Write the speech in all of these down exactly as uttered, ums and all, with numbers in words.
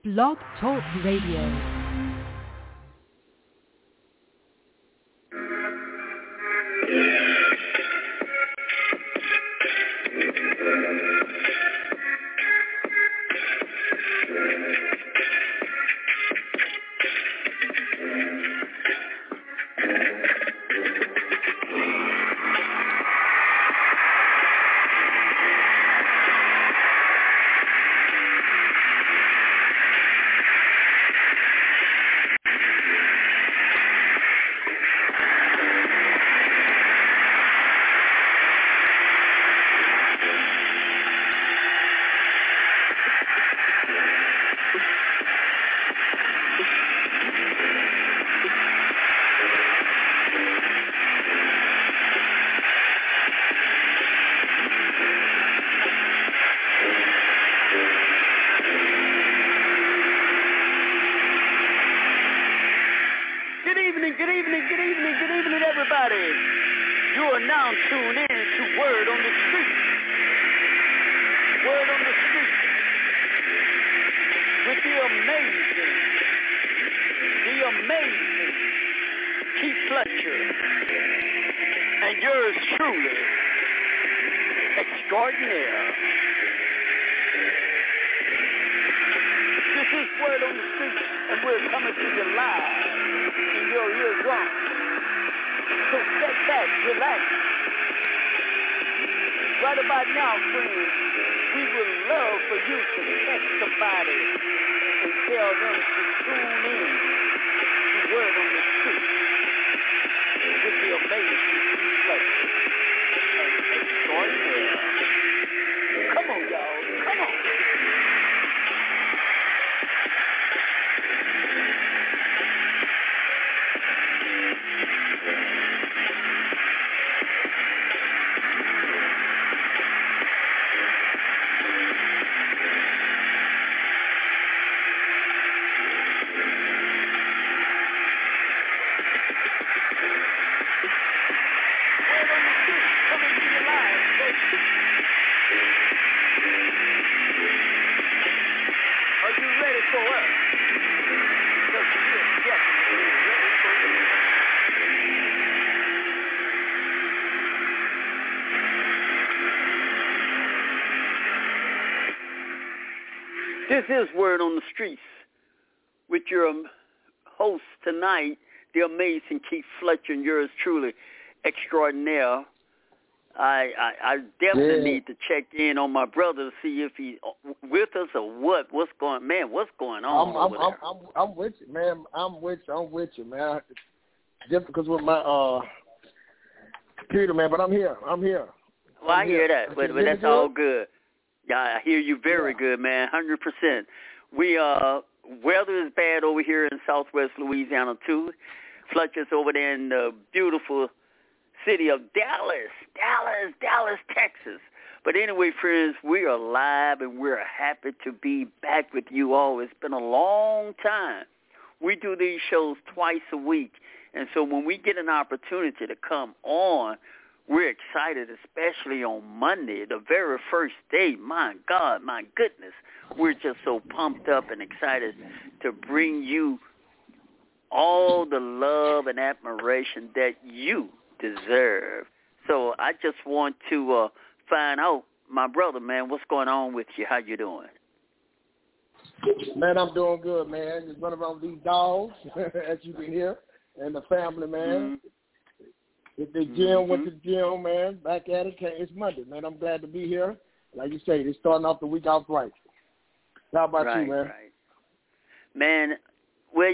Blog Talk Radio. This is Word on the Streets with your um, host tonight, the amazing Keith Fletcher, and yours truly, extraordinaire. I I, I definitely yeah. need to check in on my brother to see if he's with us or what. What's going, man? What's going on I'm, over I'm, there? I'm, I'm, I'm with you, man. I'm with you. I'm with you, man. It's difficult with my uh, computer, man, but I'm here. I'm here. Well, I'm I hear here. that, but, but that's all good. Yeah, I hear you very yeah. good, man, one hundred percent. We, uh, weather is bad over here in southwest Louisiana, too. Fletcher's over there in the beautiful city of Dallas, Dallas, Dallas, Texas. But anyway, friends, we are live, and we're happy to be back with you all. It's been a long time. We do these shows twice a week, and so when we get an opportunity to come on, we're excited, especially on Monday, the very first day. My God, my goodness. We're just so pumped up and excited to bring you all the love and admiration that you deserve. So I just want to uh, find out, my brother, man, what's going on with you? How you doing? Man, I'm doing good, man. Just running around with these dogs, as you can hear, and the family, man. Mm-hmm. If the gym, mm-hmm. went to the gym, man, back at it. It's Monday, man. I'm glad to be here. Like you say, they're starting off the week out right. How about right, you, man? Right. Man, well,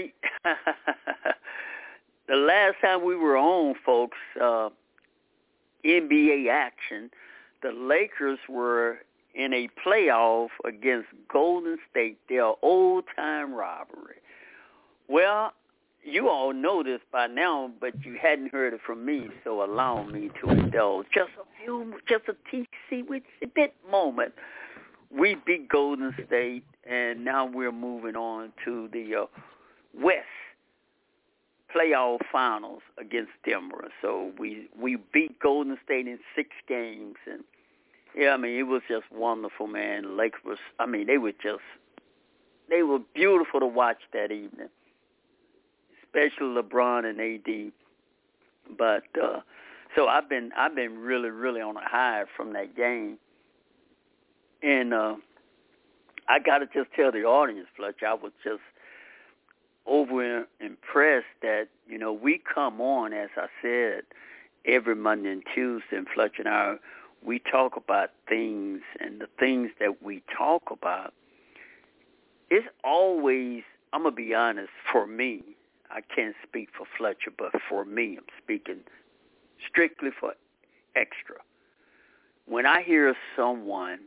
the last time we were on, folks, uh, N B A action, the Lakers were in a playoff against Golden State, their old-time rivalry. Well, you all know this by now, but you hadn't heard it from me, so allow me to indulge just a few, just a teensy bit moment. We beat Golden State, and now we're moving on to the uh, West playoff finals against Denver. So we we beat Golden State in six games, and yeah, I mean it was just wonderful, man. Lakers, I mean they were just they were beautiful to watch that evening, especially LeBron and A D. But uh, so I've been I've been really really on a high from that game, and uh, I got to just tell the audience, Fletcher, I was just over impressed that, you know, we come on, as I said, every Monday and Tuesday, and Fletcher and I, we talk about things, and the things that we talk about, it's always, I'm going to be honest, for me, I can't speak for Fletcher, but for me, I'm speaking strictly for Extra. When I hear someone,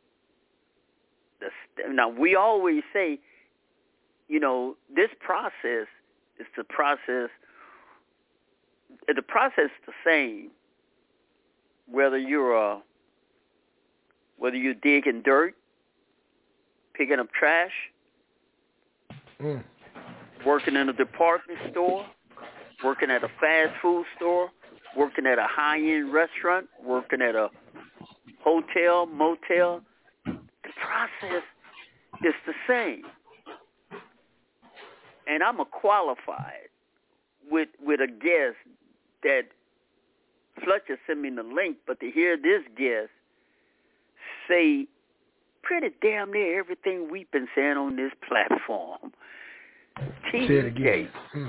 the, now we always say, you know, this process is the process, the process is the same, whether you're uh, whether you're digging dirt, picking up trash, mm. working in a department store, working at a fast food store, working at a high-end restaurant, working at a hotel, motel. The process is the same. And I'm a qualified with with a guest that Fletcher sent me the link, but to hear this guest say pretty damn near everything we've been saying on this platform. T D J. Mm.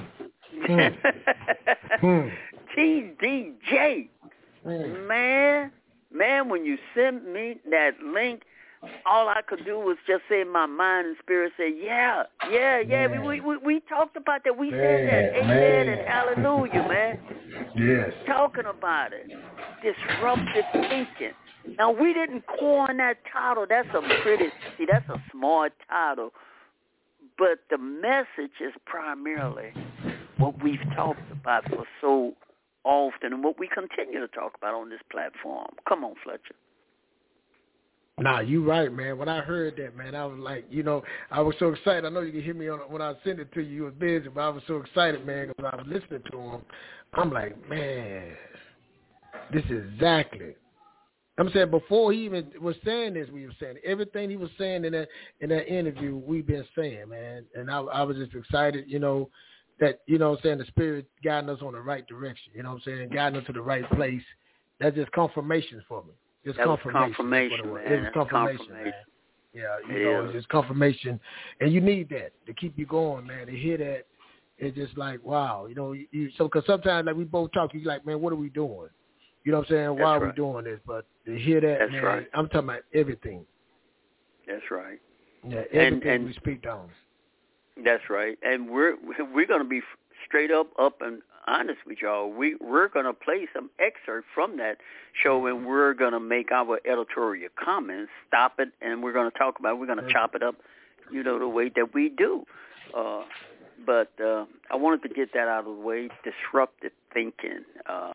Mm. T D J. Mm. Man, man, when you sent me that link, all I could do was just say in my mind and spirit, say, yeah, yeah, yeah. We, we we we talked about that. We man, said that. Amen man. And hallelujah, man. Yes. Talking about it. Disruptive thinking. Now, we didn't coin that title. That's a pretty, see, that's a smart title. But the message is primarily what we've talked about for so often and what we continue to talk about on this platform. Come on, Fletcher. Nah, you right, man. When I heard that, man, I was like, you know, I was so excited. I know you can hear me on when I sent it to you. You was busy, but I was so excited, man, because I was listening to him. I'm like, man, this is exactly. I'm saying before he even was saying this, we were saying everything he was saying in that in that interview. We've been saying, man, and I, I was just excited, you know, that you know, what I'm saying the Spirit guiding us on the right direction. You know, what I'm saying guiding us to the right place. That's just confirmation for me. It's that confirmation. confirmation, it man. It was confirmation, confirmation. man. Yeah, you it know, is. it's just confirmation, and you need that to keep you going, man. To hear that, it's just like wow, you know. You, you so because sometimes like we both talk, you like, man, what are we doing? You know what I'm saying? Why That's are right. we doing this? But to hear that, That's man, right. I'm talking about everything. That's right. Yeah, everything and, and we speak on. That's right. And we're we're going to be straight up, up and honest with y'all. We we're going to play some excerpt from that show, and we're going to make our editorial comments, stop it, and we're going to talk about it. We're going to chop it up, you know, the way that we do. Uh, but uh, I wanted to get that out of the way. Disruptive thinking. Uh,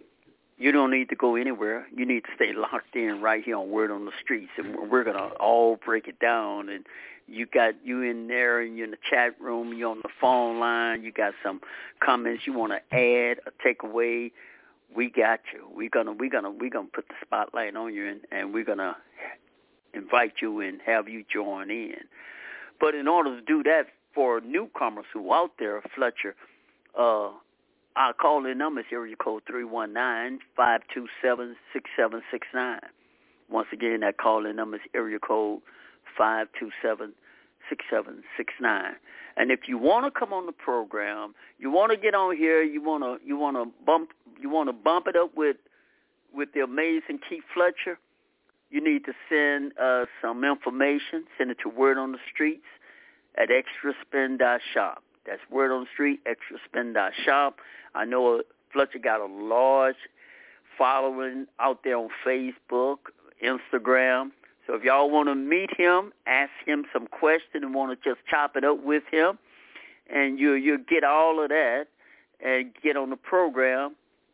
You don't need to go anywhere. You need to stay locked in right here on Word on the Streets, and we're going to all break it down. And you got you in there, and you're in the chat room, you're on the phone line, you got some comments you want to add or take away. We got you. We're gonna we're gonna we're gonna put the spotlight on you, and, and we're gonna invite you and have you join in. But in order to do that, for newcomers who out there, Fletcher, uh, our call-in number is area code three one nine, five two seven, six seven six nine. Once again, that call-in number is area code five two seven, six seven six nine. And if you want to come on the program, you want to get on here, you want to you want to bump you want to bump it up with with the amazing Keith Fletcher, you need to send us some information. Send it to Word on the Streets at extra spin dot shop. That's Word on the Street, extra spin dot shop. I know Fletcher got a large following out there on Facebook, Instagram. So if y'all want to meet him, ask him some questions and want to just chop it up with him, and you you'll get all of that and get on the program.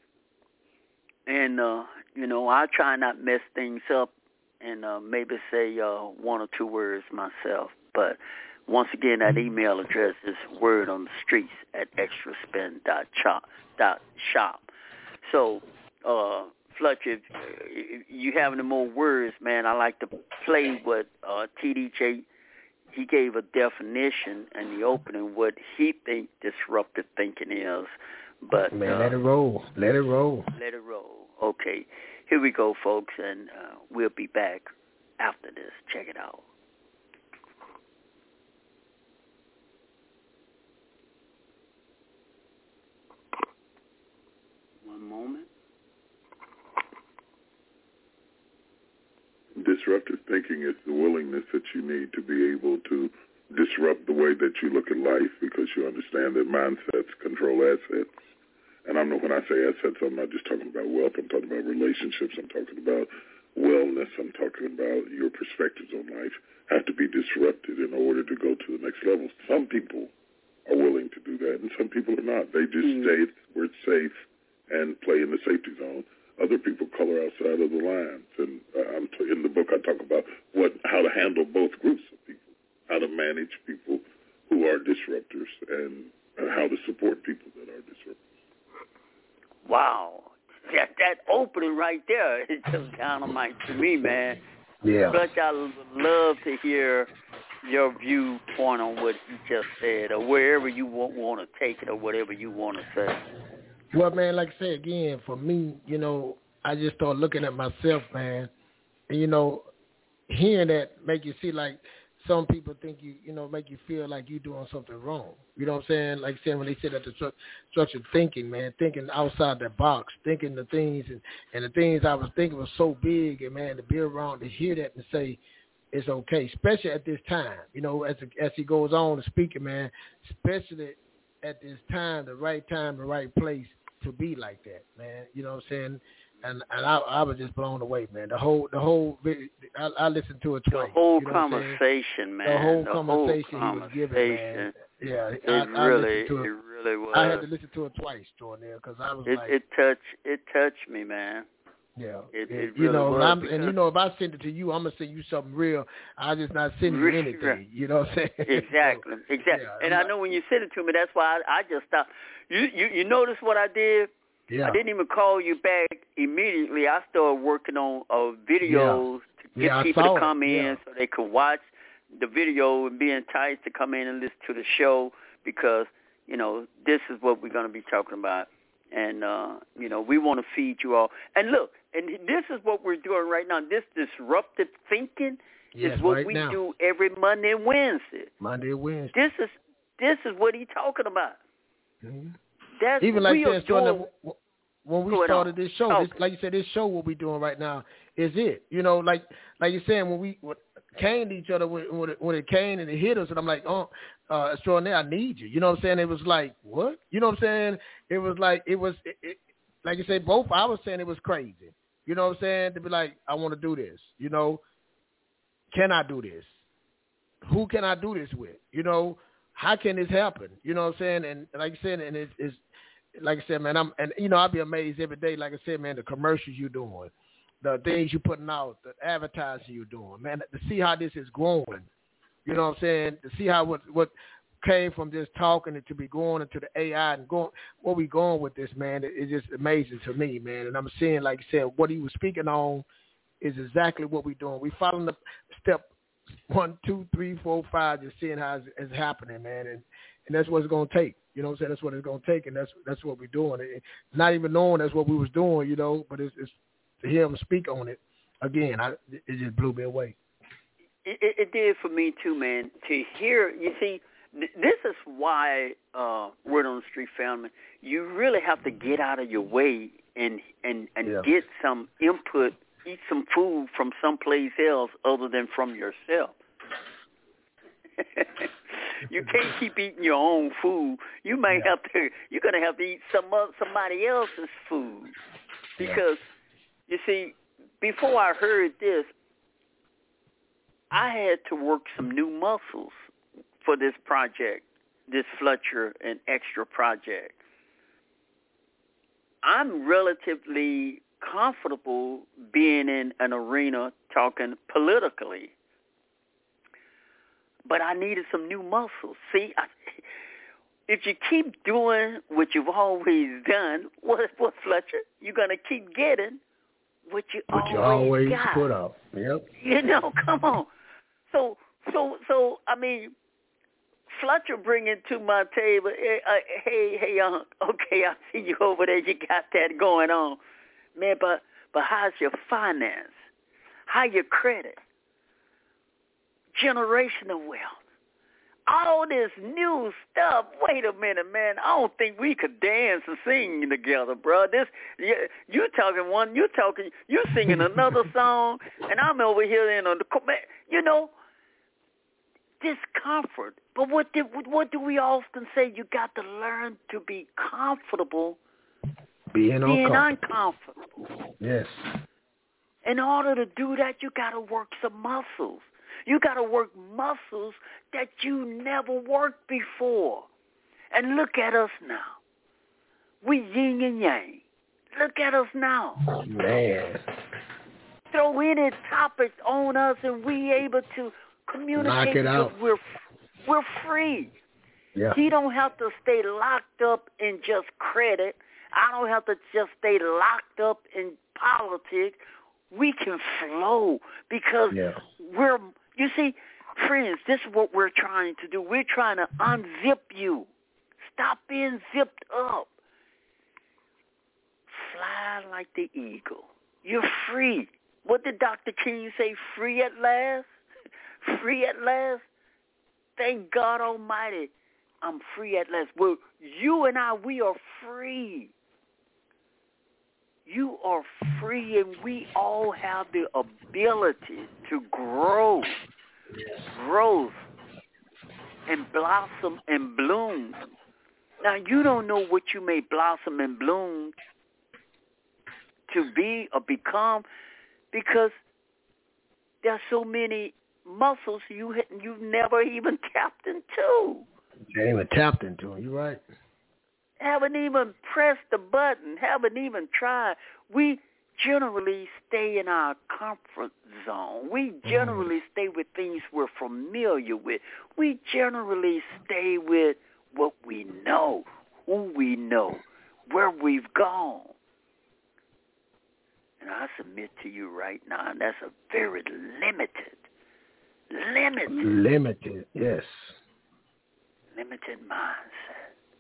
And, uh, you know, I'll try not mess things up and uh, maybe say uh, one or two words myself. But once again, that email address is Word on the Streets at extra spin dot shop. So, uh, Fletcher, if, if you have any more words, man, I like to play what uh, T D J he gave a definition in the opening what he think disruptive thinking is. But man, uh, let it roll. Let it roll. Let it roll. Okay, here we go, folks, and uh, we'll be back after this. Check it out. One moment. Disruptive thinking is the willingness that you need to be able to disrupt the way that you look at life, because you understand that mindsets control assets. And I know when I say assets, I'm not just talking about wealth. I'm talking about relationships. I'm talking about wellness. I'm talking about your perspectives on life have to be disrupted in order to go to the next level. Some people are willing to do that, and some people are not. They just mm. stay where it's safe and play in the safety zone. Other people color outside of the lines. And uh, I'm t- in the book I talk about what how to handle both groups of people, how to manage people who are disruptors, and uh, how to support people that are disruptors. Wow. That, that opening right there is just dynamite to me, man. Yeah. But I love to hear your viewpoint on what you just said, or wherever you want, want to take it, or whatever you want to say. Well, man, like I say again, for me, you know, I just start looking at myself, man, and, you know, hearing that make you see like some people think you, you know, make you feel like you're doing something wrong. You know what I'm saying? Like saying when they said that the stru- structured thinking, man, thinking outside the box, thinking the things, and, and the things I was thinking was so big, and, man, to be around to hear that and say it's okay, especially at this time, you know, as as he goes on to speaking, man, especially at this time, the right time, the right place to be like that, man. You know what I'm saying? And and I, I was just blown away, man. The whole, the whole, I, I listened to it twice. The whole you know conversation, man. The whole the conversation whole he was giving, man. Yeah, it I, really, I to it. it really was. I had to listen to it twice, Jordan, because I was it, like, it touched, it touched me, man. Yeah, it, it, it you really know, was. I'm, and you know, if I send it to you, I'm gonna send you something real. I just not sending you anything. You know what I'm saying? Exactly, so, exactly. Yeah, and I'm I not, know when you sent it to me, that's why I, I just stopped. You, you, you notice what I did? Yeah. I didn't even call you back immediately. I started working on uh, videos yeah. to get yeah, people to come it. in yeah. so they could watch the video and be enticed to come in and listen to the show, because, you know, this is what we're going to be talking about. And, uh, you know, we want to feed you all. And look, and this is what we're doing right now. This disruptive thinking yes, is what right we now. do every Monday and Wednesday. Monday and Wednesday. This is this is what he's talking about. Mm-hmm. That's Even like we are that, doing. When we started this show, this, like you said, this show what we're doing right now is it. You know, like like you're saying, when we when caned each other, when, when, it, when it came and it hit us, and I'm like, oh, uh, extraordinary, I need you. You know what I'm saying? It was like, what? You know what I'm saying? It was like, it was, it, it, like you said, both, I was saying it was crazy. You know what I'm saying? To be like, I want to do this. You know, can I do this? Who can I do this with? You know, how can this happen? You know what I'm saying? And like you said, and it's, it's like I said, man, I'm, and you know, I'll be amazed every day. Like I said, man, the commercials you're doing, the things you're putting out, the advertising you're doing, man, to see how this is growing. You know what I'm saying? To see how what what came from just talking it to be going into the A I and going, where we going with this, man, it, it's just amazing to me, man. And I'm seeing, like you said, what he was speaking on is exactly what we're doing. We following the step one, two, three, four, five, just seeing how it's, it's happening, man. And and that's what it's going to take. You know what I'm saying? That's what it's going to take, and that's that's what we're doing. It, not even knowing that's what we was doing, you know, but it's, it's to hear him speak on it, again, I, it just blew me away. It, it, it did for me, too, man. To hear, you see, th- this is why, uh, Word on the Street family, you really have to get out of your way and, and, and yeah. get some input, eat some food from someplace else other than from yourself. You can't keep eating your own food. You may yeah. have to. You're gonna have to eat some uh, somebody else's food, because yeah. you see, before I heard this, I had to work some new muscles for this project, this Fletcher and Extra project. I'm relatively comfortable being in an arena talking politically, but I needed some new muscles. See, I, if you keep doing what you've always done, what, what Fletcher, you're going to keep getting what you what always you always got. put up. Yep. You know, come on. So So, so I mean, Fletcher bringing to my table, hey, uh, hey, hey, uh, okay, I see you over there. You got that going on, man. But, but how's your finance? How your credit? Generational wealth. All this new stuff. Wait a minute, man. I don't think we could dance and sing together, bro. This you, you talking one, you talking, you singing another song, and I'm over here in on the, you know, discomfort. But what did what do we often say? You got to learn to be comfortable, being, being uncomfortable. uncomfortable. Yes. In order to do that, you got to work some muscles. You got to work muscles that you never worked before. And look at us now. We yin and yang. Look at us now. Man. Throw any topics on us and we able to communicate. Knock it out. We're, we're free. Yeah. He don't have to stay locked up in just credit. I don't have to just stay locked up in politics. We can flow because yeah. we're, you see, friends, this is what we're trying to do. We're trying to unzip you. Stop being zipped up. Fly like the eagle. You're free. What did Doctor King say? Free at last? Free at last? Thank God Almighty, I'm free at last. Well, you and I, we are free. You are free, and we all have the ability to grow, growth, and blossom and bloom. Now, you don't know what you may blossom and bloom to be or become because there's so many muscles you you've never even tapped into. You ain't even tapped into them. You're right. Haven't even pressed the button, haven't even tried. We generally stay in our comfort zone. We generally mm. stay with things we're familiar with. We generally stay with what we know, who we know, where we've gone. And I submit to you right now, and that's a very limited, limited. Limited, yes. Limited mindset.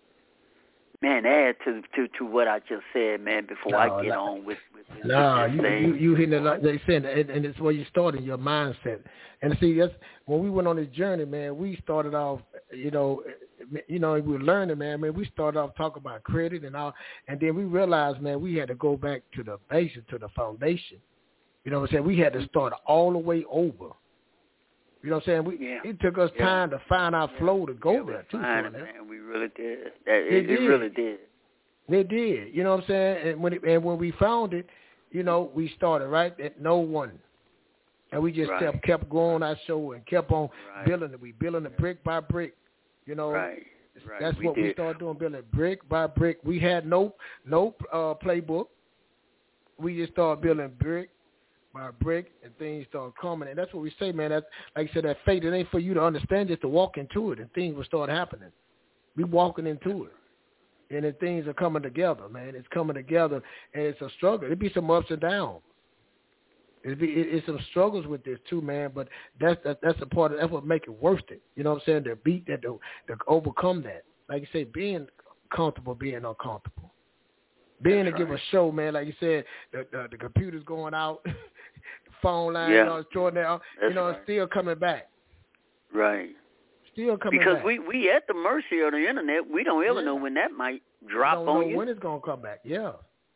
Man, add to, to, to what I just said, man, before no, I get no. on with, with, with no, this you, thing. you, you hitting it like they said, and, and it's where you started, your mindset. And see, that's, when we went on this journey, man, we started off, you know, you know, we were learning, man, man, we started off talking about credit and all, and then we realized, man, we had to go back to the basics, to the foundation. You know what I'm saying? We had to start all the way over. You know what I'm saying? We, yeah. It took us yeah. time to find our yeah. flow to go yeah, there, too. It, man. We really did. It, it, it, it really did. It did. You know what I'm saying? And when it, and when we found it, you know, we started, right, at no one. And we just right. kept, kept growing our show and kept on right. building it. We building it brick by brick, you know. Right. Right. That's we what did. we started doing, building it brick by brick. We had no no uh, playbook. We just started building brick by brick, and things started coming. And that's what we say, man. That's, like I said, that faith, it ain't for you to understand, just to walk into it, and things will start happening. We walking into it. And then things are coming together, man. It's coming together, and it's a struggle. It'd be some ups and downs. It'd be it, it's some struggles with this too, man. But that's that, that's the part of that's what make it worth it. You know what I'm saying? To beat that, to, to overcome that. Like you say, being comfortable, being uncomfortable, being that's to give right. a show, man. Like you said, the the, the computer's going out, the phone line, yeah. you know, it's throwing out. That's you know, right. it's still coming back. Right. Still coming because back. we we at the mercy of the internet. We don't ever yeah. know when that might drop don't on know you. when it's gonna come back. Yeah.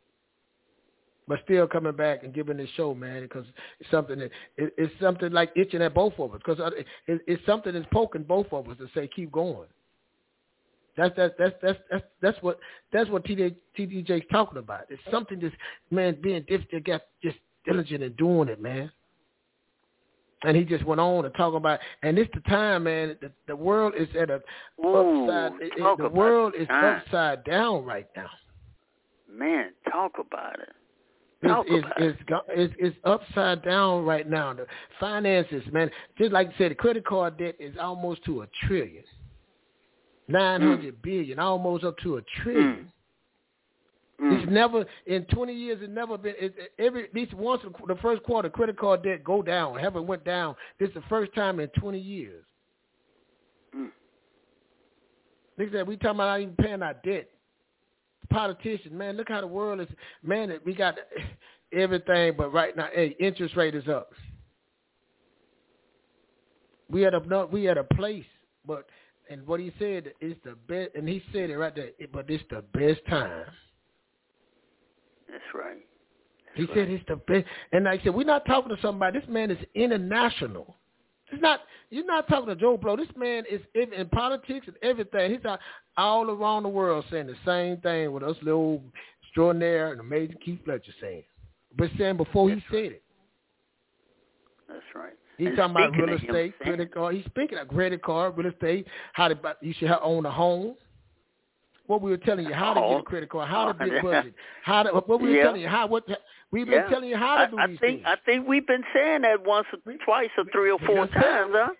But still coming back and giving this show, man, because it's something that it, it's something like itching at both of us. Because it, it's something that's poking both of us to say keep going. That's that's that's that's that's that's what that's what T D J's talking about. It's something that's, man, being different, got just diligent in doing it, man. And he just went on to talk about, and it's the time, man. The, the world is at a Ooh, upside. It, talk the about world the is time. upside down right now. Man, talk about it. It's, it's, it's, it's, it's upside down right now. The finances, man, just like you said, the credit card debt is almost to a trillion. nine hundred mm. billion, almost up to a trillion. Mm. It's never in twenty years. It's never been. It, every at least once the first quarter credit card debt go down. Haven't went down. This is the first time in twenty years. Mm. Look at that. We talking about not even paying our debt. Politicians, man, look how the world is. Man, we got everything, but right now, hey, interest rate is up. We at a we at a place, but and what he said is the best, and he said it right there. But it's the best time. That's right. That's he right. said it's the best, and like I said, we're not talking to somebody. This man is international. It's not. You're not talking to Joe Blow. This man is in, in politics and everything. He's out, all around the world saying the same thing with us little extraordinaire and amazing Keith Fletcher saying, but saying before That's he right. said it. That's right. He's and talking about real estate, saying, credit card. He's speaking of credit card, real estate. How to you should have, own a home. What we were telling you, how to oh. get a credit card, how to big budget, how to what we were yeah. telling you, how what we've been yeah. telling you how to I, do I these think, things. I think we've been saying that once or twice or three or four times, huh?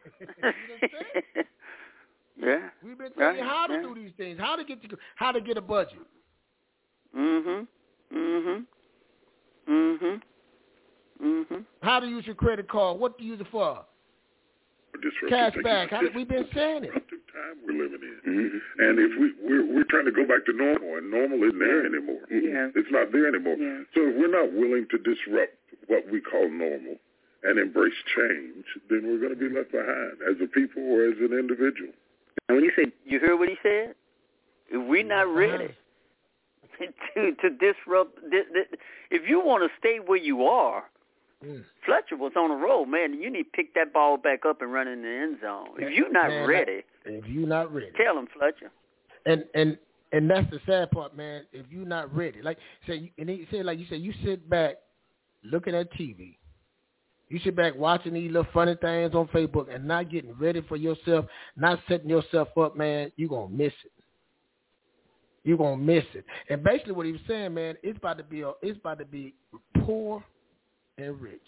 yeah. We've been telling right. you how to yeah. do these things, how to get to, how to get a budget. Mhm. Mhm. Mhm. Mhm. How to use your credit card? What to use it for? Cash back. How did, we've been saying it. Time we're living in, mm-hmm. and if we we're, we're trying to go back to normal, and normal isn't there anymore. Yeah. It's not there anymore. Yeah. So if we're not willing to disrupt what we call normal and embrace change, then we're going to be left behind as a people or as an individual. And when you say, you heard what he said? If we're not ready to to disrupt, if you want to stay where you are. Mm. Fletcher was on the road, man. You need to pick that ball back up and run in the end zone. If you're not man, ready, if you're not ready, tell him, Fletcher. And and and that's the sad part, man. If you're not ready, like say, and he said, like you said, you sit back looking at T V. You sit back watching these little funny things on Facebook and not getting ready for yourself, not setting yourself up, man. You're gonna miss it. You're gonna miss it. And basically, what he was saying, man, it's about to be a, it's about to be poor and rich.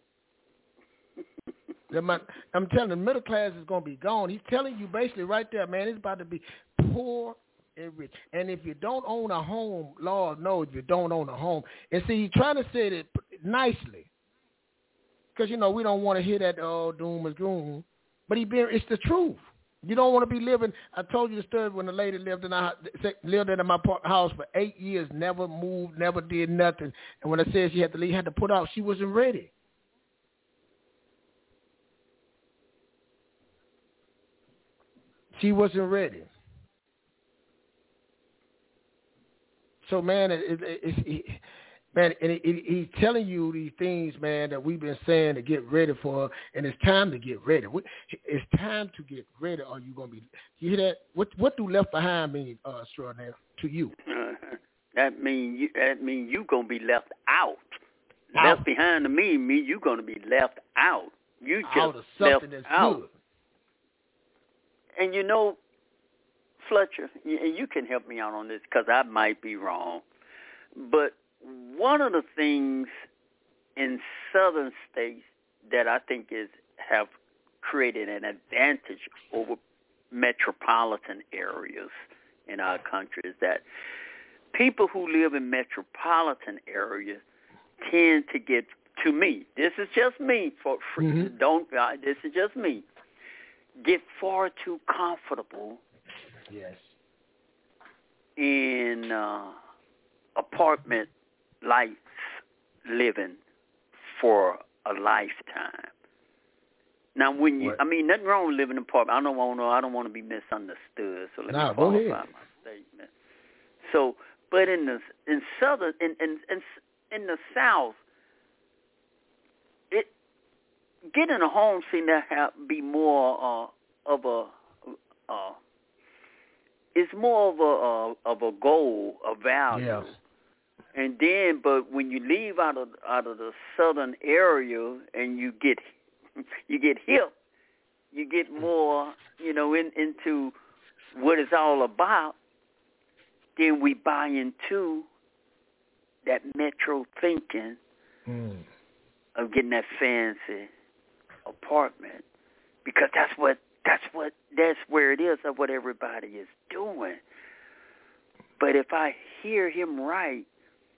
I'm telling you, the middle class is going to be gone. He's telling you basically right there, man, it's about to be poor and rich. And if you don't own a home, Lord knows you don't own a home. And see, he's trying to say it nicely because, you know, we don't want to hear that, oh, doom is gloom. But he been, it's the truth. You don't want to be living. I told you the story when the lady lived in our, lived in my house for eight years, never moved, never did nothing. And when I said she had to leave, had to put out, she wasn't ready. She wasn't ready. So, man, it, it, it, it, man, and it, it, he's telling you these things, man, that we've been saying to get ready for, and it's time to get ready. It's time to get ready. Or you gonna be? You hear that? What What do left behind mean, uh, extraordinary to you? Uh, that mean you. That mean you gonna be left out. out. Left behind to me mean you gonna be left out. You just out of something left that's out. Good. And you know, Fletcher, and you can help me out on this because I might be wrong, but one of the things in southern states that I think is have created an advantage over metropolitan areas in our country is that people who live in metropolitan areas tend to get, to me, this is just me, for, for mm-hmm. don't, uh, this is just me, get far too comfortable. Yes. In uh, apartment life living for a lifetime. Now, when you, what? I mean, nothing wrong with living in an apartment. I don't want to. I don't want to be misunderstood. So let nah, me qualify my statement. So, but in the in southern in in in, in the South, it getting a home seems to have be more uh, of a. Uh, it's more of a uh, of a goal, a value. Yeah. And then, but when you leave out of out of the southern area and you get you get hip, you get more, you know, in, into what it's all about. Then we buy into that metro thinking mm. of getting that fancy apartment because that's what that's what that's where it is of what everybody is doing. But if I hear him right,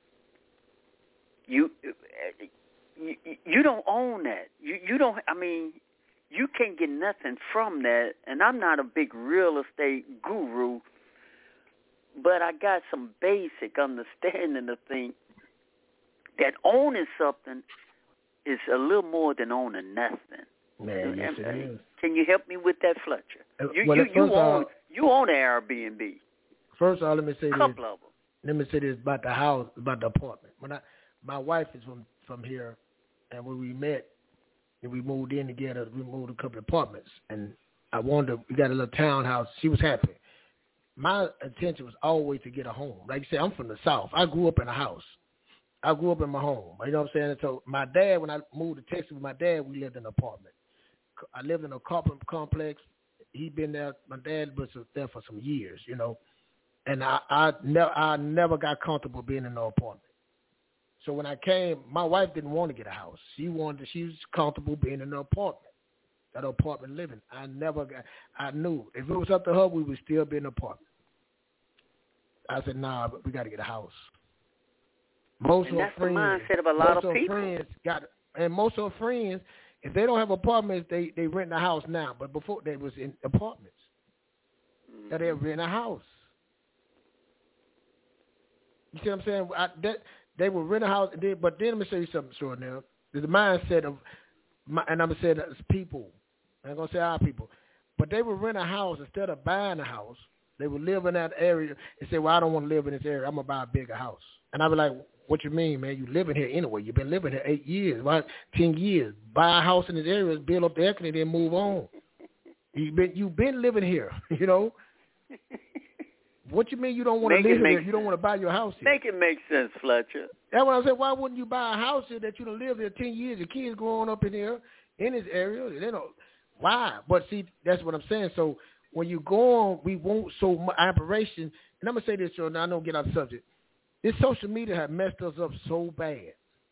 you you, you don't own that. You you don't. I mean, you can't get nothing from that. And I'm not a big real estate guru, but I got some basic understanding of things. That owning something is a little more than owning nothing. Man, yes, it is. Can you help me with that, Fletcher? You well, you, you own all, you own an Airbnb. First of all, let me say a this. couple of them. Let me say this about the house, about the apartment. When I, my wife is from from here, and when we met, and we moved in together, we moved a couple of apartments, and I wanted to, we got a little townhouse. She was happy. My intention was always to get a home. Like you said, I'm from the South. I grew up in a house. I grew up in my home. You know what I'm saying? So my dad, when I moved to Texas with my dad, we lived in an apartment. I lived in a apartment complex. He'd been there. My dad was there for some years, you know. And I, I, never, I never got comfortable being in no apartment. So when I came, my wife didn't want to get a house. She wanted, she was comfortable being in an apartment, that apartment living. I never got, I knew if it was up to her, we would still be in an apartment. I said, nah, but we got to get a house. Most and of that's her friends, the mindset of a lot most of people. Friends got, and most of her friends, if they don't have apartments, they, they rent a house now. But before, they was in apartments. Mm-hmm. That they rent a house. You see what I'm saying? I, that, they would rent a house, they, but then let me say you something short now. There's a mindset of, my, and I'm going to say that it's people. I'm going to say our people. But they would rent a house instead of buying a house. They would live in that area and say, well, I don't want to live in this area. I'm going to buy a bigger house. And I'd be like, what you mean, man? You living here anyway. You've been living here eight years, right? ten years. Buy a house in this area, build up the equity, then move on. You've been, you've been living here, you know? What you mean you don't want to live here? Sense. You don't want to buy your house here? Make it make sense, Fletcher. That's what I said. Why wouldn't you buy a house here that you don't live there ten years? Your kids growing up in here, in this area. They don't. Why? But see, that's what I'm saying. So when you go on, we want so much operation. And I'm going to say this, Joe, now I don't get off the subject. This social media has messed us up so bad.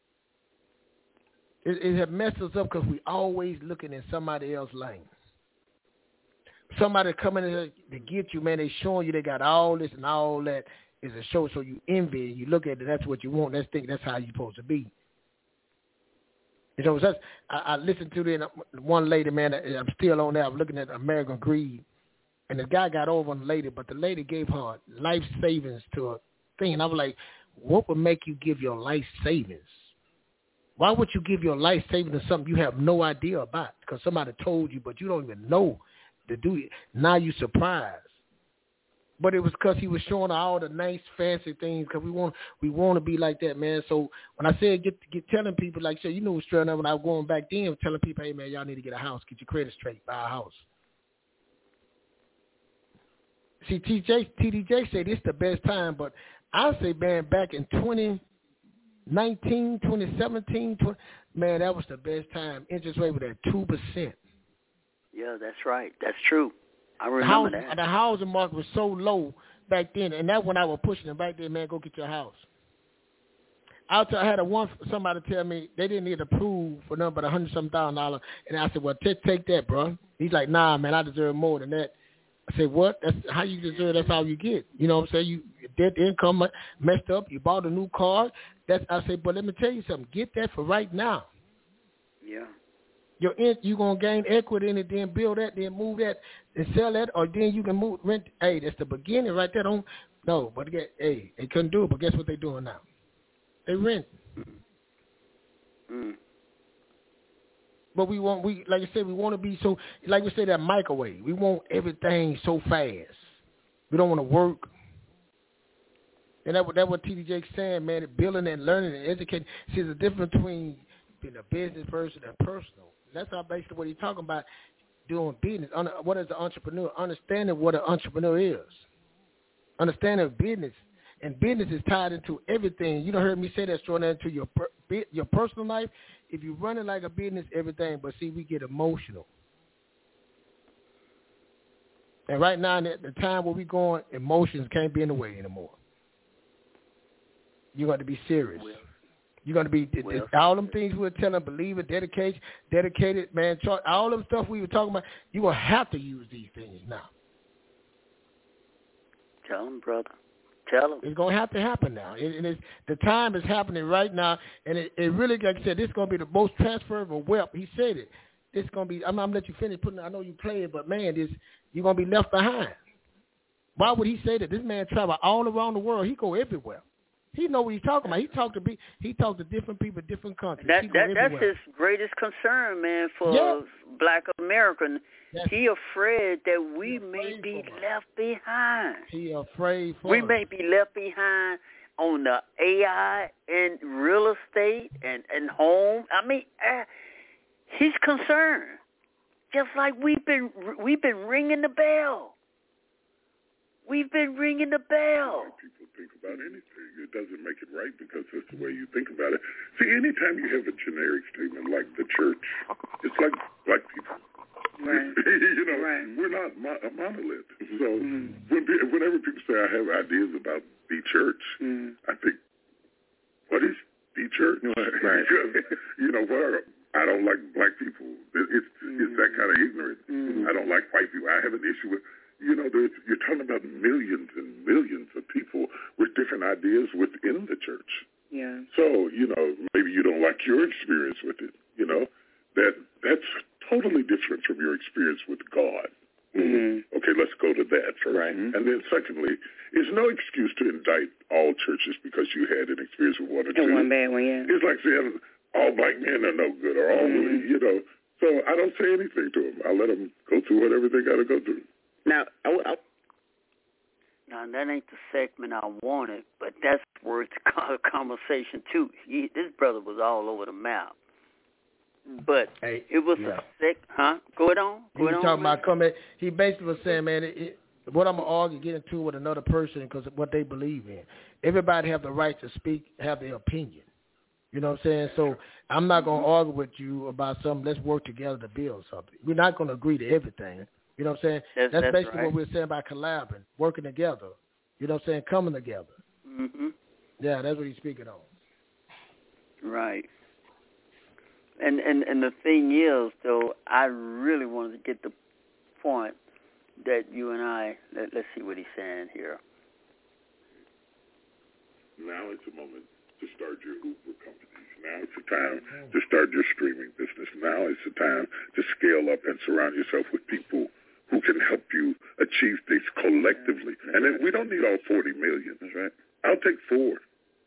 It, it has messed us up because we always looking in somebody else's lane. Somebody coming in to get you, man, they showing you they got all this and all that is a show, so you envy and you look at it, that's what you want, that's think that's how you're supposed to be. You know, that's, I, I listened to the, one lady, man, I'm still on there, I'm looking at American Greed, and the guy got over on the lady, but the lady gave her life savings to a thing, and I was like, what would make you give your life savings? Why would you give your life savings to something you have no idea about? Because somebody told you, but you don't even know to do it. Now you surprised. But it was because he was showing all the nice, fancy things. Because we want, we want to be like that, man. So when I said get, get telling people like, so you know, straight up when I was going back then, telling people, hey man, y'all need to get a house, get your credit straight, buy a house. See, T J, T D J said it's the best time, but I say, man, back in twenty nineteen, twenty seventeen, twenty, man, that was the best time. Interest rate was at two percent. Yeah, that's right. That's true. I remember house, that. The housing market was so low back then, and that's when I was pushing it back then, man, go get your house. I, I had a one somebody tell me they didn't need to prove for nothing but a hundred some thousand dollars, and I said, well, take take that, bro. He's like, nah, man, I deserve more than that. I said, what? That's how you deserve. That's all you get. You know what I'm saying? You debt income messed up. You bought a new car. That's I said, but let me tell you something. Get that for right now. Yeah. You're in, you're going to gain equity in it, then build that, then move that, and sell that, or then you can move, rent. Hey, that's the beginning right there. Don't, no, but get, hey, they couldn't do it, but guess what they're doing now? They rent. Mm. But we want, we like I said, we want to be so, like we say, that microwave. We want everything so fast. We don't want to work. And that's what, that's what T D Jake's saying, man, building and learning and educating. See, there's a difference between being a business person and personal. That's how basically what he's talking about, doing business. What is an entrepreneur? Understanding what an entrepreneur is. Understanding business. And business is tied into everything. You don't heard me say that straight into your your personal life. If you run it like a business, everything. But see, we get emotional. And right now, at the time where we're going, emotions can't be in the way anymore. You got to be serious. Well, You're going to be, well, all them things we were telling, believe it, dedicate, dedicated, man, all them stuff we were talking about, you're going to have to use these things now. Tell them, brother. Tell them. It's going to have to happen now. It, and it's, the time is happening right now, and it, it really, like I said, this is going to be the most transferable wealth. He said it. It's going to be, I'm, I'm going to let you finish putting, I know you play it, but, man, this, you're going to be left behind. Why would he say that? This man travel all around the world. He go everywhere. He know what he's talking about. He talk to be, he talk to different people, different countries. That, he go that that's everywhere. his greatest concern, man, for yeah. Black American. That's, he afraid that we may be us. left behind. He afraid for we us. may be left behind on the A I and real estate and, and home. I mean, uh, he's concerned. Just like we've been we've been ringing the bell. We've been ringing the bell. People think about anything. It doesn't make it right because that's the way you think about it. See, anytime you have a generic statement like the church, it's like black people. Right. you know, right. we're not mo- a monolith. So mm-hmm. when, whenever people say I have ideas about the church, mm-hmm. I think, what is the church? Right. Because, you know, what are, I don't like black people. It's, mm-hmm. it's that kind of ignorance. Mm-hmm. I don't like white people. I have an issue with... You know, there's, you're talking about millions and millions of people with different ideas within the church. Yeah. So, you know, maybe you don't like your experience with it. You know, that that's totally different from your experience with God. Mm-hmm. Okay, let's go to that first. Right. And then secondly, it's no excuse to indict all churches because you had an experience with one or two. One bad one, yeah. It's like saying all black men are no good or all, mm-hmm. you know. So I don't say anything to them. I let them go through whatever they got to go through. Now, I, I, now, that ain't the segment I wanted, but that's worth a conversation, too. He, this brother was all over the map. But hey, it was yeah. a sec, huh? Go it on. Go he was it on, talking man. about coming. He basically was saying, man, it, it, what I'm going to argue, get into with another person because of what they believe in. Everybody have the right to speak, have their opinion. You know what I'm saying? So I'm not going to argue with you about something. Let's work together to build something. We're not going to agree to everything. You know what I'm saying? That's, that's, that's basically right. what we're saying about collabing, working together. You know what I'm saying? Coming together. Mm-hmm. Yeah, that's what he's speaking on. Right. And, and and the thing is, though, I really wanted to get the point that you and I, let, let's see what he's saying here. Now it's a moment to start your Uber companies. Now it's the time to start your streaming business. Now it's the time to scale up and surround yourself with people who can help you achieve things collectively. And then we don't need all forty million. That's right. I'll take four.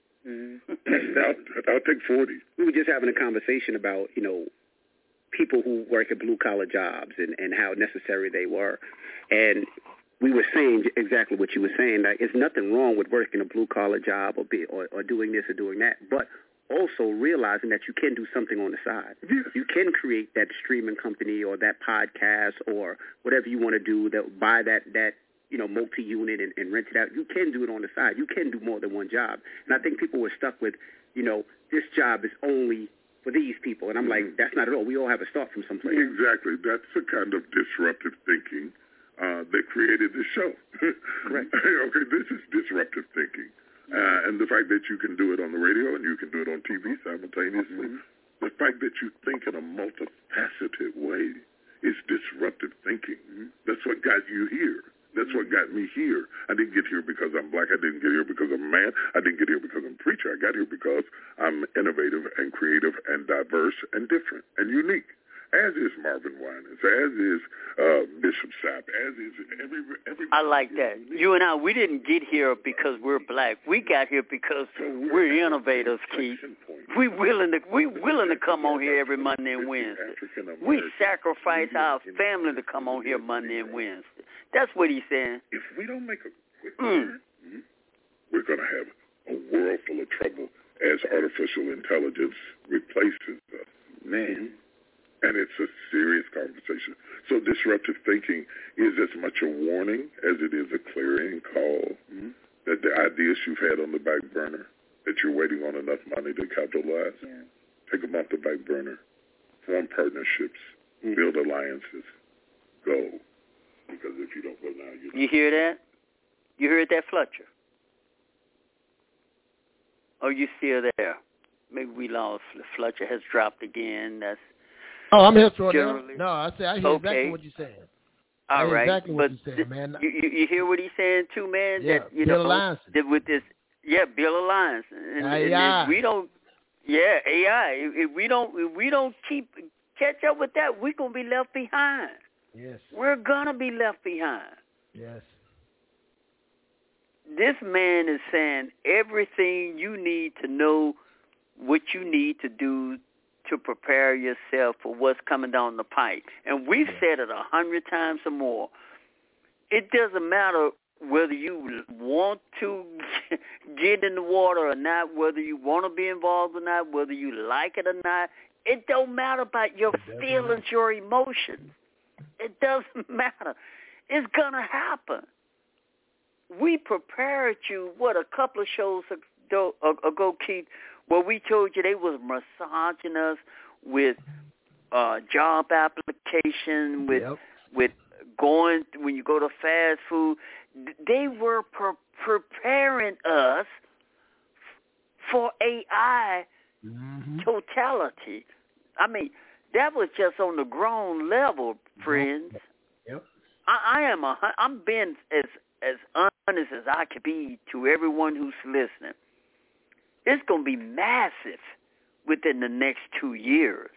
Mm-hmm. I'll, I'll take forty. We were just having a conversation about, you know, people who work at blue-collar jobs and, and how necessary they were. And we were saying exactly what you were saying. Like, there's nothing wrong with working a blue-collar job or, be, or or doing this or doing that, but also realizing that you can do something on the side. Yes. You can create that streaming company or that podcast or whatever you want to do, that buy that, that you know, multi-unit and, and rent it out. You can do it on the side. You can do more than one job. And I think people were stuck with, you know, this job is only for these people. And I'm like, that's not at all. We all have a start from someplace. Exactly. That's the kind of disruptive thinking uh, that created this show. Correct. Okay, this is disruptive thinking. Uh, and the fact that you can do it on the radio and you can do it on T V simultaneously, mm-hmm. the fact that you think in a multifaceted way is disruptive thinking. Mm-hmm. That's what got you here. That's what got me here. I didn't get here because I'm black. I didn't get here because I'm a man. I didn't get here because I'm a preacher. I got here because I'm innovative and creative and diverse and different and unique, as is Marvin Winans, as is uh, Bishop Sapp, as is every everybody. I like that. You and I, we didn't get here because we're black. We got here because we're innovators, Keith. We willing to we willing to come on here every Monday and Wednesday. We sacrifice our family to come on here Monday and Wednesday. That's what he's saying. If we don't make a quick mm. turn, mm-hmm, we're going to have a world full of trouble as artificial intelligence replaces us. Man. And it's a serious conversation. So disruptive thinking is as much a warning as it is a clarion call mm-hmm. that the ideas you've had on the back burner, that you're waiting on enough money to capitalize, yeah. take them off the back burner, form partnerships, mm-hmm. build alliances, go. Because if you don't go now, you're You hear that? You heard that, Fletcher? Oh, you still there? Maybe we lost. Fletcher has dropped again. That's Oh, I'm here for generally. No, I say I hear okay. exactly what you're saying. All That's right, exactly but what he's saying, man. You, you you hear what he's saying too, man? Yeah, that you Bill know Alliance. that with this, yeah, Bill Alliance, and, and A I. if we don't, yeah, A I. If, if we don't, if we don't keep catch up with that, we're gonna be left behind. Yes. We're gonna be left behind. Yes. This man is saying everything you need to know, what you need to do to prepare yourself for what's coming down the pipe. And we've Yeah. said it a hundred times or more. It doesn't matter whether you want to get in the water or not, whether you want to be involved or not, whether you like it or not. It don't matter about your feelings, your emotions. It doesn't matter. It's going to happen. We prepared you, what, a couple of shows ago, ago, Keith, where we told you they was massaging us with uh, job application, with Yep. with going, when you go to fast food. They were pre- preparing us for A I Mm-hmm. totality. I mean, that was just on the ground level, friends. Yep. I, I am a, I'm being as as honest as I could be to everyone who's listening. It's going to be massive within the next two years.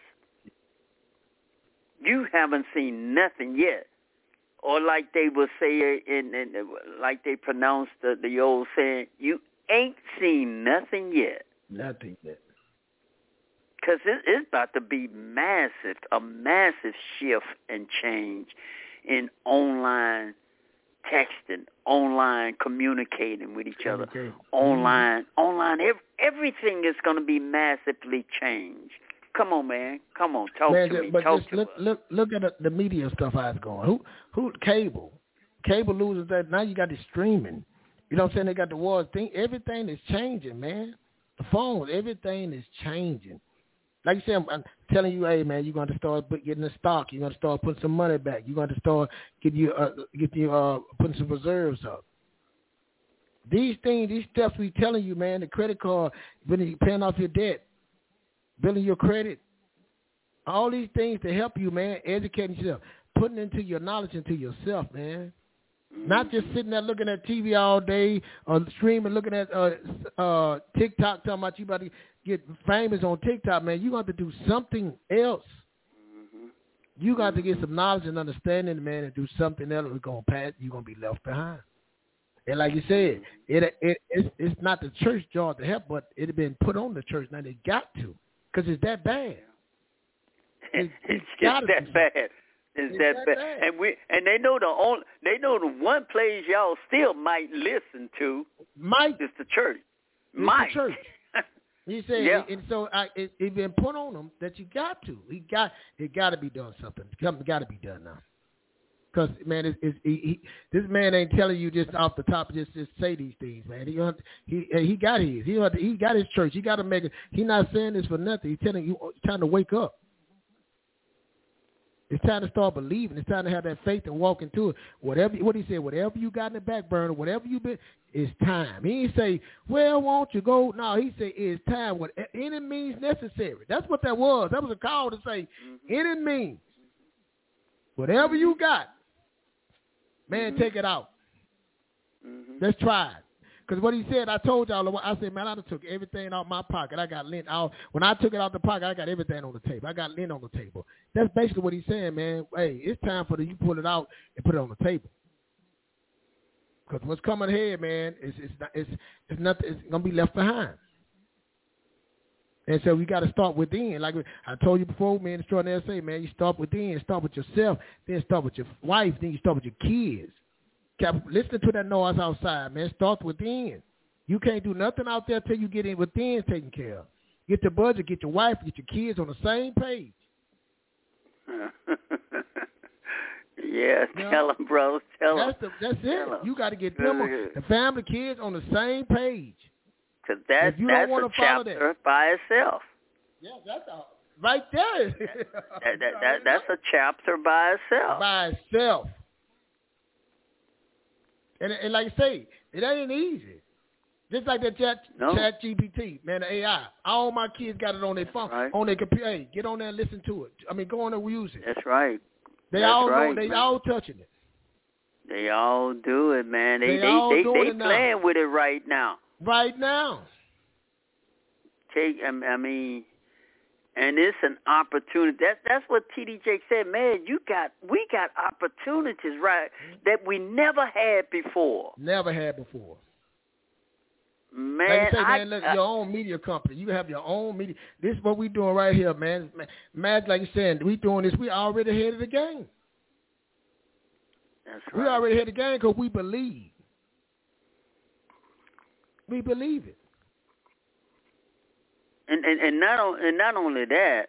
You haven't seen nothing yet. Or like they will say, in, in like they pronounce the, the old saying, you ain't seen nothing yet. Nothing yet. Because it, it's about to be massive, a massive shift and change in online texting, online communicating with each other, Okay. online, mm-hmm. online. Ev- everything is going to be massively changed. Come on, man. Come on, talk man, to just, me. But talk just to look, us. look, look at the, the media stuff how it's going. Who, who, cable, cable loses that. Now you got the streaming. You know what I'm saying? They got the wars thing. Everything is changing, man. The phones, everything is changing. Like you said, I'm, I'm telling you, hey man, you're going to start getting the stock. You're going to start putting some money back. You're going to start getting you, uh, get you, uh, putting some reserves up. These things, these steps we telling you, man. The credit card, when you're paying off your debt, building your credit, all these things to help you, man. Educating yourself, putting into your knowledge into yourself, man. Not just sitting there looking at T V all day or streaming, looking at uh, uh, TikTok, talking about you about to get famous on TikTok, man. You got to do something else. Mm-hmm. You got to get some knowledge and understanding, man, and do something else. We're gonna pass. You're gonna be left behind. And like you said, it it it's, it's not the church job to help, but it had been put on the church. Now they got to, because it's that bad. It's, it's just that bad. It's, it's that, that bad. bad. And we and they know the only they know the one place y'all still might listen to might is the church. It's might the church. He said, yeah. and so I, it, it been put on them that you got to. He got it. Got to be done something. Something got to be done now. Because man, it's, it's, he, he, this man ain't telling you just off the top. Just just say these things, man. He he he got his. He he got his church. He got to make it. He's not saying this for nothing. He's telling you. It's time to wake up. It's time to start believing. It's time to have that faith and walk into it. Whatever, what he said, whatever you got in the back burner, whatever you been, it's time. He didn't say, well, won't you go? No, he said, it's time. What any means necessary. That's what that was. That was a call to say, mm-hmm. any means. Whatever you got, man, mm-hmm. take it out. Mm-hmm. Let's try it. Because what he said, I told y'all, I said, man, I took everything out my pocket. I got lint out. When I took it out the pocket, I got everything on the table. I got lint on the table. That's basically what he's saying, man. Hey, it's time for the, you pull it out and put it on the table. Because what's coming ahead, man, is it's not, it's it's nothing. It's gonna be left behind. And so we got to start within. Like I told you before, man, extraordinary say, man, you start within. Start with yourself. Then start with your wife. Then you start with your kids. Listen to that noise outside, man. Start within. You can't do nothing out there till you get in within taken care of. Get your budget, get your wife, get your kids on the same page. yeah, you know? Tell them, brother. Tell that's them. The, that's it. Them. You got to get them, on, the family, kids on the same page. Because that, that's a chapter that. by itself. Yeah, that's a, right there. that, that, that, that's a chapter by itself. By itself. And, and like I say, it ain't easy. Just like that chat, no. chat G P T, man, the A I. All my kids got it on their phone, right. on their computer. Hey, get on there and listen to it. I mean, go on there and use it. That's right. They That's all right, know, they man. all touching it. They all do it, man. They They they all they, doing they it now. playing with it right now. Right now. Take, I mean, and it's an opportunity. That's that's what T D J said, man. You got we got opportunities, right, that we never had before. Never had before. Man, like you say, I, man, look, uh, your own media company. You have your own media. This is what we doing right here, man. Man, like you saying, we doing this. We already ahead of the game. That's right. We already ahead of the game because we believe. We believe it. And and and not on, and not only that,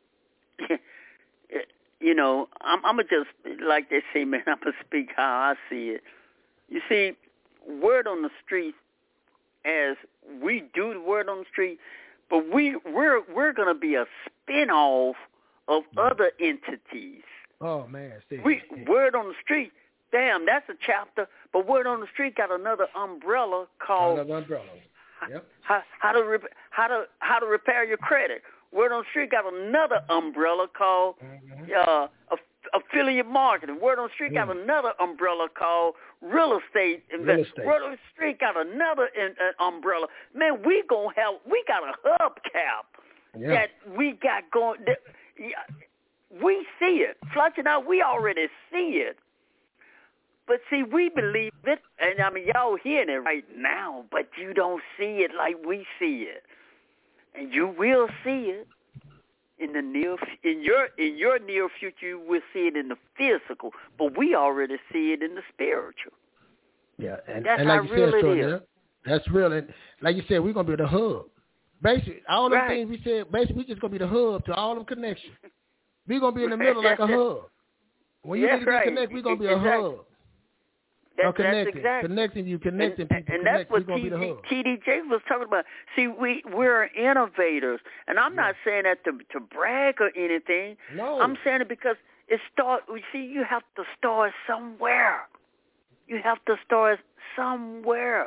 you know, I'm I'm gonna just like they say, man. I'm gonna speak how I see it. You see, word on the street, as we do the word on the street, but we we're we're gonna be a spin-off of other entities. Oh man, see, we see. Word on the street. Damn, that's a chapter. But Word on the Street got another umbrella called another umbrella. Yep. How, how to rep- how to how to repair your credit. Word on the Street got another umbrella called mm-hmm. uh, affiliate marketing. Word on the Street mm. got another umbrella called real estate investment. Word on the Street got another in, uh, umbrella. Man, we gonna have we got a hubcap yeah. that we got going. That, yeah, we see it. Fletcher and I, we already see it. But see, we believe it, and I mean, y'all hearing it right now, but you don't see it like we see it, and you will see it in the near, in your in your near future. You will see it in the physical, but we already see it in the spiritual. Yeah, and, that's and like how you real said, it is. is. That's real, and like you said, we're gonna be the hub. Basically, all the right. things we said, basically, we just gonna be the hub to all them connections. We're gonna be in the middle like a hub. When you yeah, need to get right. connected, we're gonna be exactly. a hub. That, connecting, that's exactly. connecting you, connecting and, people, and connect, that's what we're gonna T D, be the hub. T D J was talking about. See, we we're innovators, and I'm yeah. not saying that to to brag or anything. No, I'm saying it because it start. You see, you have to start somewhere. You have to start somewhere.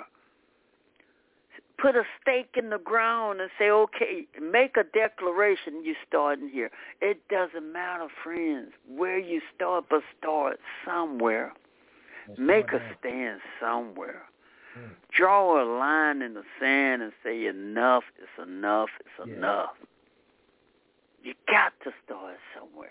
Put a stake in the ground and say, okay, make a declaration. You starting here. It doesn't matter, friends, where you start, but start somewhere. Let's Make a that. stand somewhere. Hmm. Draw a line in the sand and say enough is enough is yeah. enough. You got to start somewhere.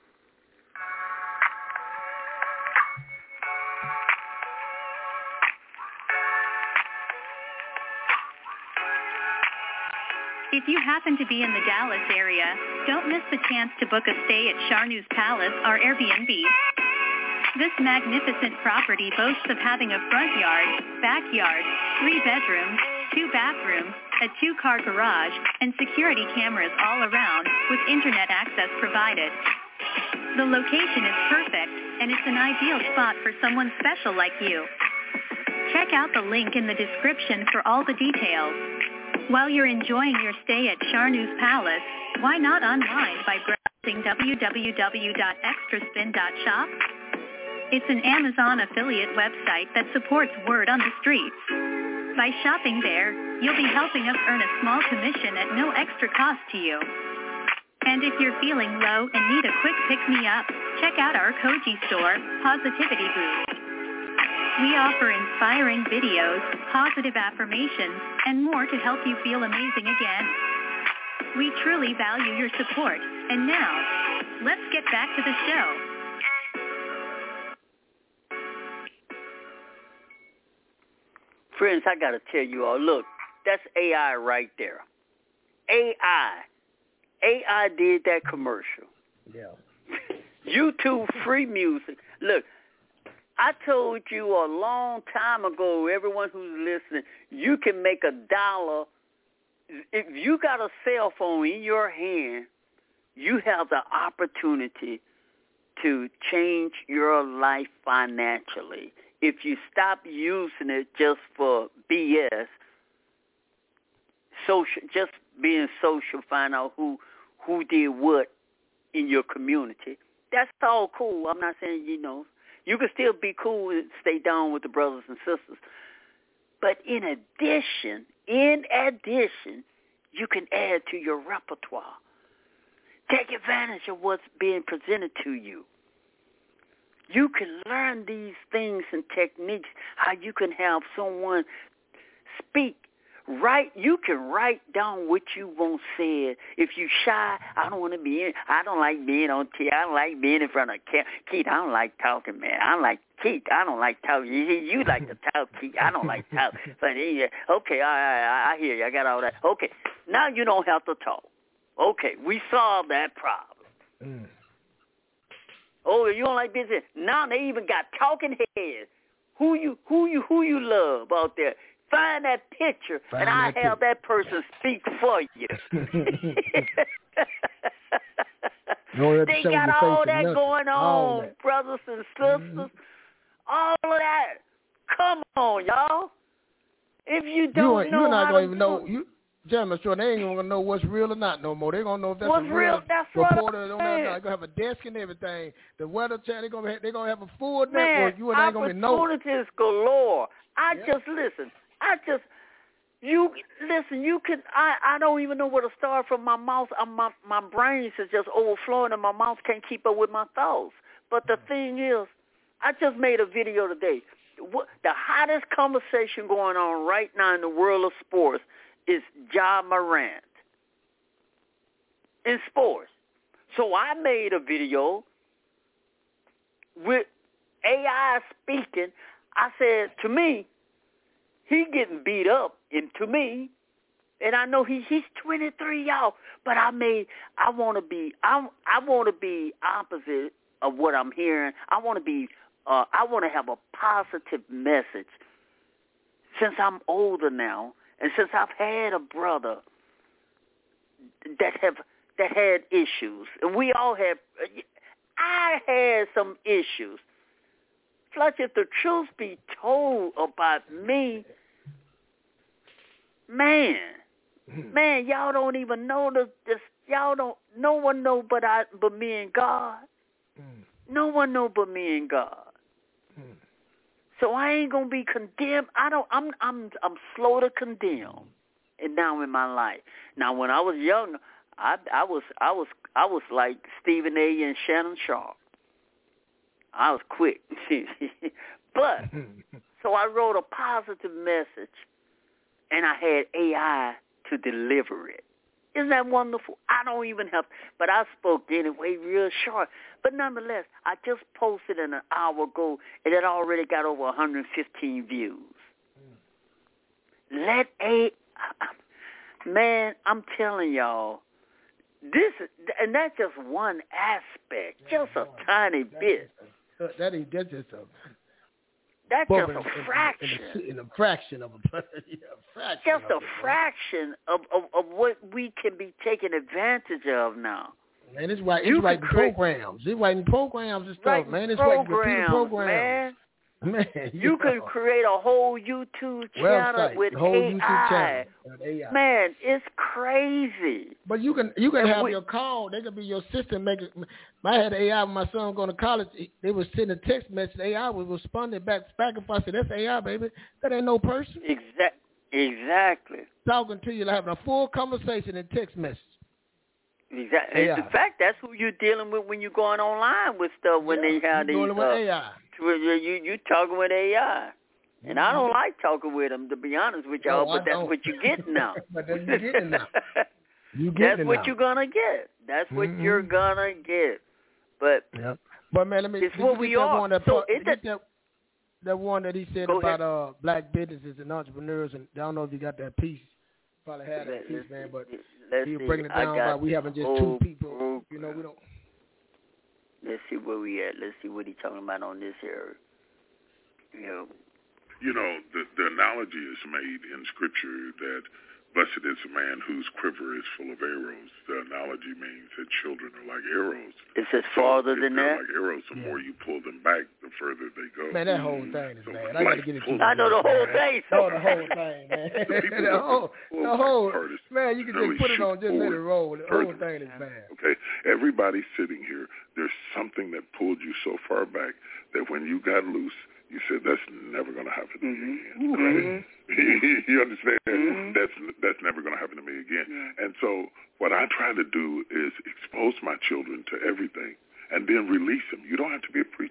If you happen to be in the Dallas area, don't miss the chance to book a stay at Charnews Palace or Airbnb. This magnificent property boasts of having a front yard, backyard, three bedrooms, two bathrooms, a two-car garage, and security cameras all around with internet access provided. The location is perfect, and it's an ideal spot for someone special like you. Check out the link in the description for all the details. While you're enjoying your stay at Charnews Palace, why not unwind by browsing w w w dot extra spin dot shop? It's an Amazon affiliate website that supports Word on the Streets. By shopping there, you'll be helping us earn a small commission at no extra cost to you. And if you're feeling low and need a quick pick-me-up, check out our Koji store, Positivity Boost. We offer inspiring videos, positive affirmations, and more to help you feel amazing again. We truly value your support. And now, let's get back to the show. Friends, I got to tell you all, look, that's A I right there. A I. A I did that commercial. Yeah. YouTube free music. Look, I told you a long time ago, everyone who's listening, you can make a dollar. If you got a cell phone in your hand, you have the opportunity to change your life financially. If you stop using it just for B S, social, just being social, find out who who did what in your community, that's all cool. I'm not saying, you know, you can still be cool and stay down with the brothers and sisters. But in addition, in addition, you can add to your repertoire. Take advantage of what's being presented to you. You can learn these things and techniques, how you can have someone speak. Write. You can write down what you want said. If you shy, I don't want to be in. I don't like being on T V. I don't like being in front of camera. Keith, I don't like talking, man. I don't like Keith. I don't like talking. You, you like to talk, Keith. I don't like talking. But yeah, okay, I, I, I hear you. I got all that. Okay, now you don't have to talk. Okay, we solved that problem. Mm. Oh, you don't like business. Now they even got talking heads. Who you, who you, who you love out there? Find that picture, Find and I have picture. that person speak for you. you they got all that going on, that. brothers and sisters. Mm-hmm. All of that. Come on, y'all. If you don't you, know you're not how gonna to even do know. You, Gentlemen, sure, they ain't gonna know what's real or not no more. They're gonna know if that's what's a real, real. That's reporter. What They're gonna have a desk and everything. The Weather Channel. They're gonna have, they're gonna have a full Man, network. You and I ain't gonna know. Opportunities galore. I yep. just listen. I just you listen. You can. I, I don't even know where to start from. My mouth. I'm, my my brain is just overflowing, and my mouth can't keep up with my thoughts. But the thing is, I just made a video today. What, the hottest conversation going on right now in the world of sports is Ja Morant in sports. So I made a video with A I speaking. I said, to me, he getting beat up, and to me, and I know he he's twenty-three, y'all. But I made I want to be I I want to be opposite of what I'm hearing. I want to be uh, I want to have a positive message. Since I'm older now, and since I've had a brother that have that had issues, and we all have, I had some issues. Fletcher, if the truth be told about me, man, man, y'all don't even know the this. Y'all don't. No one know but I, but me and God. No one know but me and God. So I ain't gonna be condemned. I don't. I'm. I'm. I'm slow to condemn. And now in my life. Now, when I was young, I, I was. I was. I was like Stephen A. and Shannon Sharp. I was quick. But so I wrote a positive message, and I had A I to deliver it. Isn't that wonderful? I don't even have, but I spoke anyway real short. But nonetheless, I just posted an hour ago, and it already got over one hundred fifteen views. Mm. Let a, man, I'm telling y'all, this, and that's just one aspect, just a tiny bit. That is that's just a that's just a in, fraction. In, in, in a fraction of a, yeah, a fraction. Just a it, fraction of, of, of what we can be taking advantage of now. Man, it's right. It's writing programs. It's writing programs and stuff, writing man. It's programs, writing computer programs, man. Man, you you can know. create a whole YouTube channel Website, with whole A I. YouTube channel with A I. Man, it's crazy. But you can you can and have we, your call. They could be your system. Make it. I had A I when my son going to college. They was sending a text message. A I was responding back back and forth. I said, "That's A I, baby. That ain't no person." Exact, exactly. Talking to you, having a full conversation in text message. Exactly. In fact, that's who you're dealing with when you're going online with stuff. When yeah, they have these, dealing with uh, A I. You you talking with A I, and I don't like talking with them, to be honest with y'all. No, but I that's don't. what you get now. But that's what you getting now. You that's getting what now. you're gonna get. That's what mm-hmm. you're gonna get. But yep. But man, let me. It's what we are. One that, so part, that, that, that one that he said about uh, black businesses and entrepreneurs, and I don't know if you got that piece. Probably had that piece, man, but he was breaking it down about we having just two people. Program. You know, we don't. Let's see where we at. Let's see what he's talking about on this here. You know, you know the, the analogy is made in Scripture that blessed is a man whose quiver is full of arrows. The analogy means that children are like arrows. It says farther so than they're that? like arrows, the yeah. more you pull them back, the further they go. Man, that whole thing is so bad. I got to get it to you. I know the whole thing. So the whole thing, man. the, the whole, the whole, man, you can just put it on, just let it roll. The whole thing is bad. Okay, everybody sitting here, there's something that pulled you so far back that when you got loose, you said, that's never going to happen to me again. Right? Mm-hmm. You understand? Mm-hmm. That's that's never going to happen to me again. Yeah. And so what I try to do is expose my children to everything and then release them. You don't have to be a preacher.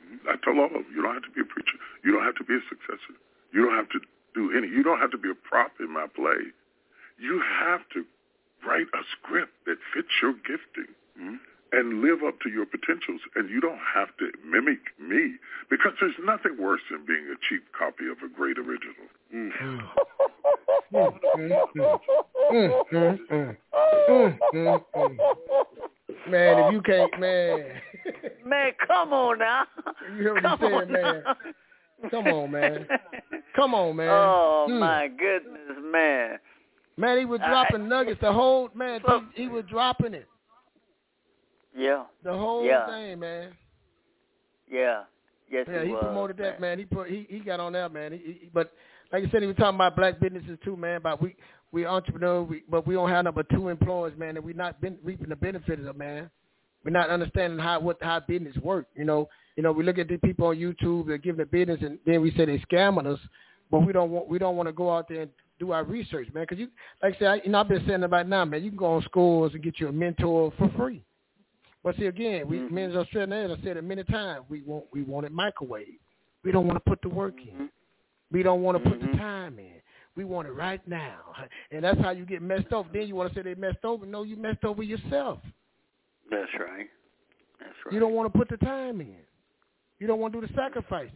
I tell all of them, you don't have to be a preacher. You don't have to be a successor. You don't have to do any. You don't have to be a prop in my play. You have to write a script that fits your gifting mm-hmm. and live up to your potentials. And you don't have to mimic me, because there's nothing worse than being a cheap copy of a great original. Mm. Mm. mm, mm, mm, mm, mm, mm, mm, mm. Man, if you can't, man. Man, come on now. You hear what come he said, on man. Now. Come on, man. Come on, man. Oh, mm. my goodness, man. Man, he was dropping I, nuggets the whole, man, so, he, he was dropping it. Yeah. The whole yeah. thing, man. Yeah. Yes, yeah, he, he was, promoted man. that, man. He put he, he got on that, man. He, he, but like you said, he was talking about black businesses too, man. But we we entrepreneurs, we, but we don't have number two employees, man, and we not been reaping the benefits of, man. We're not understanding how what how business work. You know, you know, we look at the people on YouTube, they're giving the business, and then we say they scamming us, but we don't want we don't want to go out there and do our research, man. Because you, like I said, I, you know, I've been saying about now, man. You can go on schools and get you a mentor for free. But see, again, we mm-hmm. men as Australians, I said it many times, we want we want it microwave. We don't want to put the work mm-hmm. in. We don't want to put mm-hmm. the time in. We want it right now, and that's how you get messed over. Then you want to say they messed over. No, you messed over yourself. That's right. That's right. You don't want to put the time in. You don't want to do the sacrifices.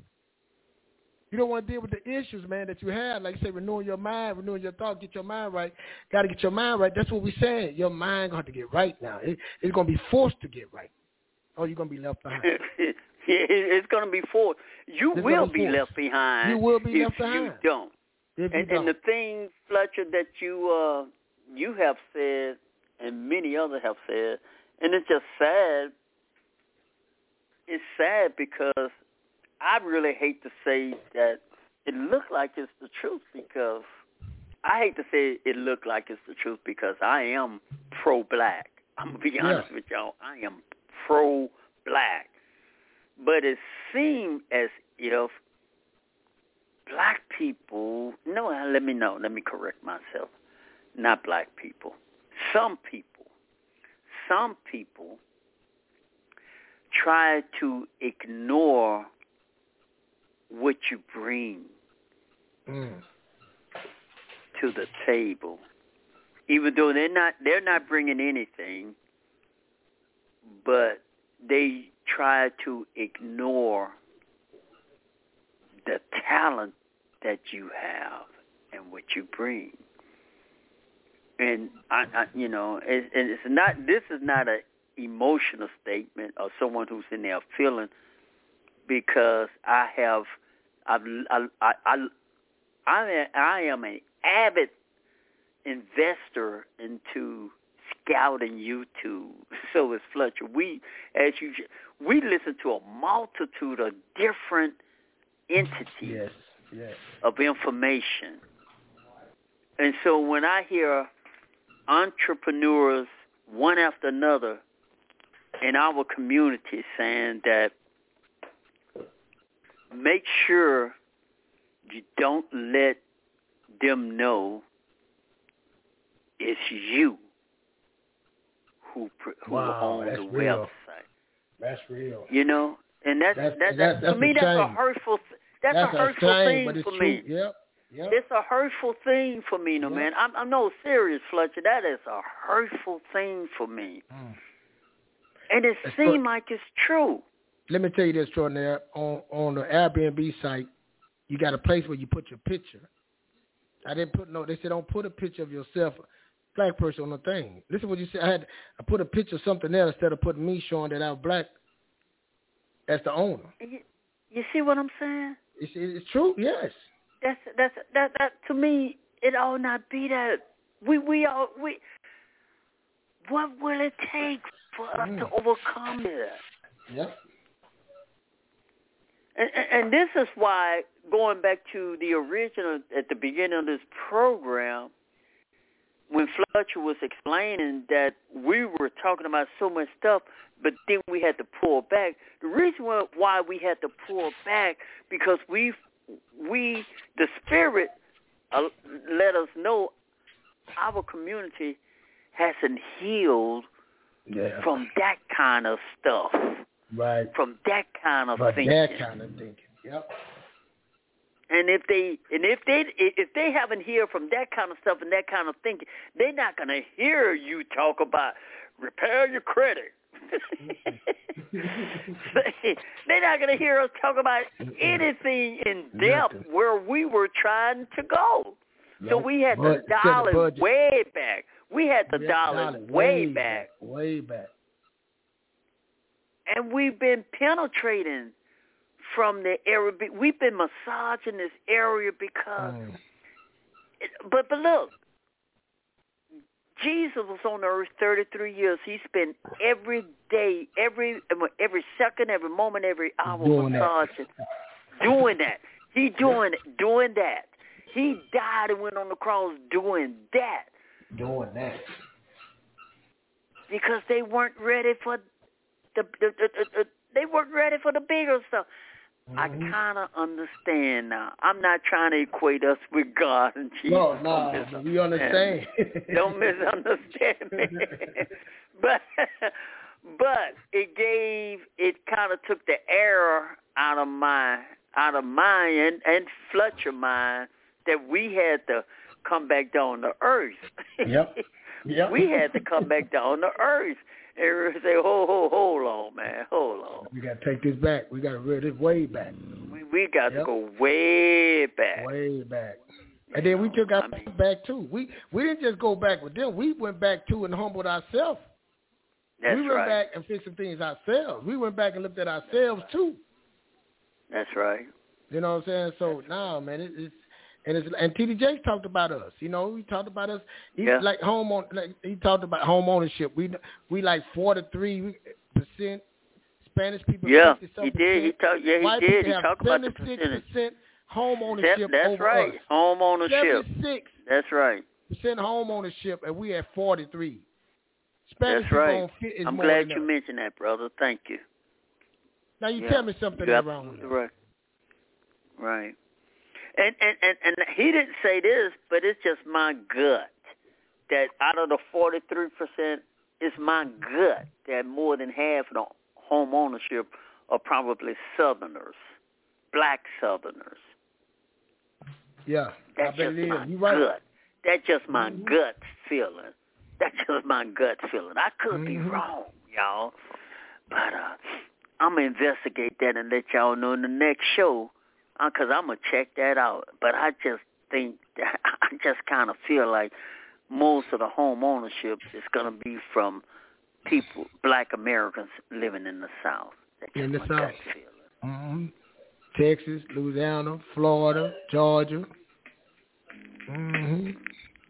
You don't want to deal with the issues, man, that you have. Like you say, renewing your mind, renewing your thought, get your mind right. Got to get your mind right. That's what we're saying. Your mind going to have to get right now. It, it's going to be forced to get right. Or you're going to be left behind. Yeah, it's going to be forced. You it's will be, be left behind. You will be if left behind. You don't. If and, you don't. and the thing, Fletcher, that you uh, you have said, and many others have said, and it's just sad. It's sad because I really hate to say that it looked like it's the truth, because I hate to say it looked like it's the truth because I am pro-black. I'm going to be honest yeah. with y'all. I am pro-black. But it seemed as if black people, no, let me know, let me correct myself. Not black people. Some people, some people try to ignore what you bring mm. to the table, even though they're not they're not bringing anything, but they try to ignore the talent that you have and what you bring. And I, I you know, it, it's not. This is not a emotional statement or someone who's in there feeling, because I have, I've, I, I, I, I, I am an avid investor into scouting YouTube. So is Fletcher. We, as you, we listen to a multitude of different entities yes, yes. of information. And so when I hear entrepreneurs, one after another, in our community saying that make sure you don't let them know it's you who who wow, owns the real. website. That's real. You know, and that's that's, that, that's, that's to me a that's shame. a hurtful. That's, that's a hurtful a shame, thing but it's for true. me. Yep. Yep. It's a hurtful thing for me, no yep. man. I'm, I'm no serious, Fletcher. That is a hurtful thing for me. Mm. And it That's seemed good. like it's true. Let me tell you this, extraordinary. On on the Airbnb site, you got a place where you put your picture. I didn't put no. They said don't put a picture of yourself, black person, on the thing. Listen to what you said. I had I put a picture of something else instead of putting me showing that I was black as the owner. You, you see what I'm saying? It's, it's true. Yes. That's that's that that to me. It ought not be that. We we all we. What will it take for us mm. to overcome that? Yep. And, and this is why, going back to the original, at the beginning of this program, when Fletcher was explaining that we were talking about so much stuff, but then we had to pull back. The reason why we had to pull back, because we, we the Spirit uh, let us know our community hasn't healed yeah. from that kind of stuff. Right. From that kind of but thinking. that kind of thinking. Yep. And if they and if they if they haven't heard from that kind of stuff and that kind of thinking, they're not gonna hear you talk about repair your credit. They're not gonna hear us talk about anything in depth Nothing. Where we were trying to go. Yep. So we had the dollars way back. We had the dollars way, way back. Way back. And we've been penetrating from the area. We've been massaging this area because, mm. it, but but look, Jesus was on the earth thirty-three years. He spent every day, every every second, every moment, every hour doing massaging, that. doing that. He doing it, doing that. He died and went on the cross doing that. Doing that. Because they weren't ready for the, the, the, the, the they weren't ready for the bigger stuff. I kind of understand now. I'm not trying to equate us with God and Jesus. No, no, we understand. Don't misunderstand me. but, but it gave, it kind of took the air out of my, out of mine and, and Fletcher mind that we had to come back down to earth. Yep. Yep. We had to come back down to earth. And say, hold, hold, hold on, man, hold on. We got to take this back. We got to read it way back. We, we got yep. to go way back. Way back. And then we took our I mean, back, too. We we didn't just go back with them. We went back, too, and humbled ourselves. That's we went right. back and fixed some things ourselves. We went back and looked at ourselves, too. That's right. You know what I'm saying? So, now, nah, man, it, it's... And it's, and T D J talked about us, you know. He talked about us. He yeah. like home on. Like, he talked about home ownership. We we like forty three percent Spanish people. Yeah, he did. He talked. Yeah, he White did. He have talked about the percentage. percent home ownership. That's over right. Us. Home ownership. seventy-six That's right. Percent home ownership, and we at forty three. Spanish That's people right. on fit is I'm more glad than you us. mentioned that, brother. Thank you. Now you yeah. tell me something You're wrong with that. Right. Right. And, and, and, and he didn't say this, but it's just my gut that out of the forty-three percent, it's my gut that more than half of the home ownership are probably Southerners, black Southerners. Yeah, That's I just believe my you right. gut. That's just my mm-hmm. gut feeling. That's just my gut feeling. I could mm-hmm. be wrong, y'all, but uh, I'm going to investigate that and let y'all know in the next show. Because I'm going to check that out. But I just think, that, I just kind of feel like most of the home ownership is going to be from people, black Americans living in the South. That's in the my South. gut feeling. Mm-hmm. Texas, Louisiana, Florida, Georgia. Mm-hmm.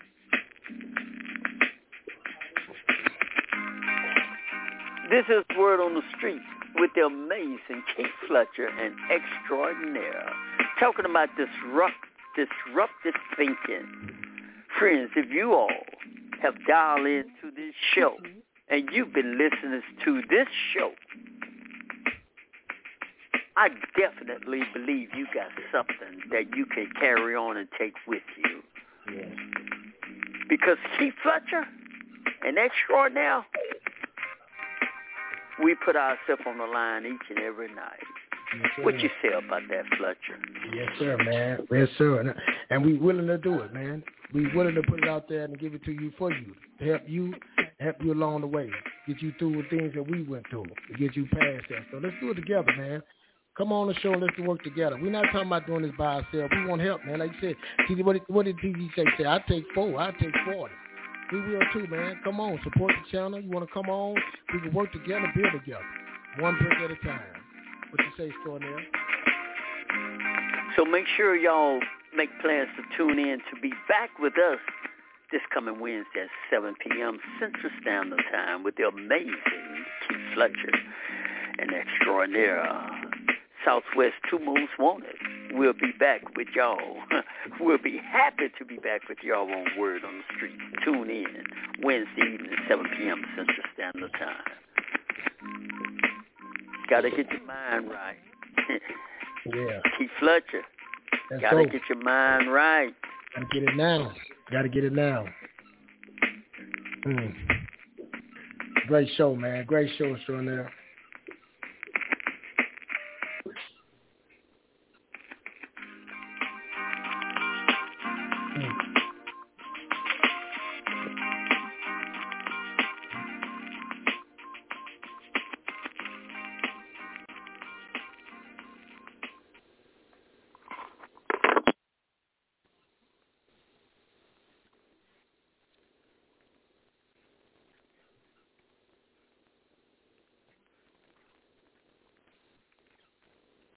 This is Word on the Street with the amazing Keith Fletcher and Extraordinaire, talking about disrupt, disruptive thinking. Friends, if you all have dialed into this show and you've been listening to this show, I definitely believe you got something that you can carry on and take with you. Yes. Because Keith Fletcher and Extraordinaire, we put ourselves on the line each and every night. Yes, what you say about that, Fletcher? Yes, sir, man. Yes, sir. And, and we willing to do it, man. We willing to put it out there and give it to you for you, to help you, help you along the way, get you through the things that we went through, to get you past that. So let's do it together, man. Come on the show, let's work together. We're not talking about doing this by ourselves. We want help, man. Like you said, T D, what did, what did T D say? Say, I take four, I take forty. We will too, man. Come on, support the channel. You want to come on? We can work together, build together, one brick at a time. What you say, Extraordinaire? So make sure y'all make plans to tune in to be back with us this coming Wednesday at seven p.m. Central Standard Time with the amazing Keith Fletcher and Extraordinaire. Southwest Two Moves Wanted. We'll be back with y'all. We'll be happy to be back with y'all on Word on the Street. Tune in Wednesday evening, seven p.m. Central Standard Time. Gotta get your mind right. Yeah. Keith Fletcher. Let's Gotta go. get your mind right. Gotta get it now. Gotta get it now. Mm. Great show, man. Great show, Extraordinaire. Mm.